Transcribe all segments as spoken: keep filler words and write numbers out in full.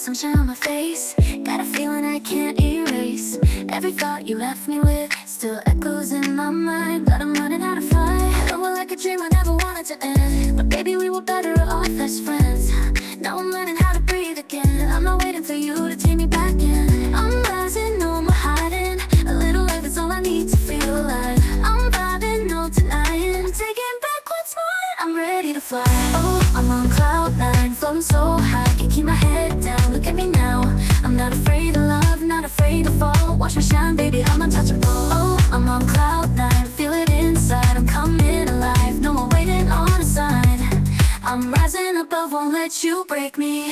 sunshine on my face. Got a feeling I can't erase. Every thought you left me with still echoes in my mind, but I'm learning how to fly. It was like a dream I never wanted to end, but baby, we were better off as friends. Now I'm learning how to breathe again. I'm not waiting for you to take me back in. I'm rising, no more hiding. A little love is all I need to feel alive. I'm vibing, no denying. Taking back what's mine, I'm ready to fly. Oh, I'm on cloud nine, floating so high, can't keep my head down. Look at me now, I'm not afraid of love, not afraid to fall. Watch me shine, baby, I'm untouchable. Oh, I'm on cloud nine, feel it inside. I'm coming alive, no more waiting on a sign. I'm rising above, won't let you break me.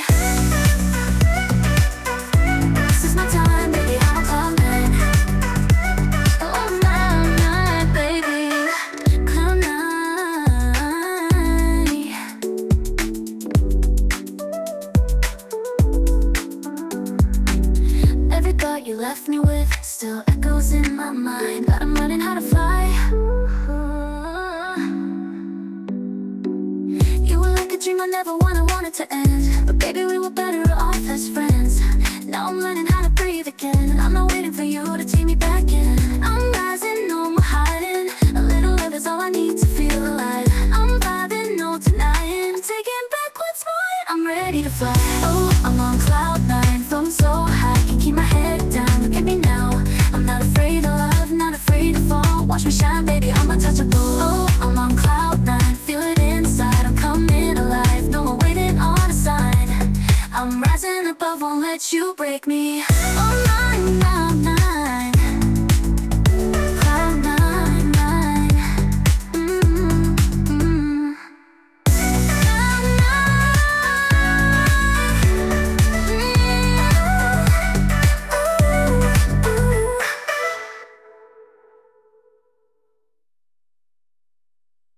This is my time, baby, I'm on cloud nine. Oh, cloud nine, baby, cloud nine. Every thought you left me with still echoes in my mind, but I'm learning how to fly. You were like a dream I never wanted, wanted to end.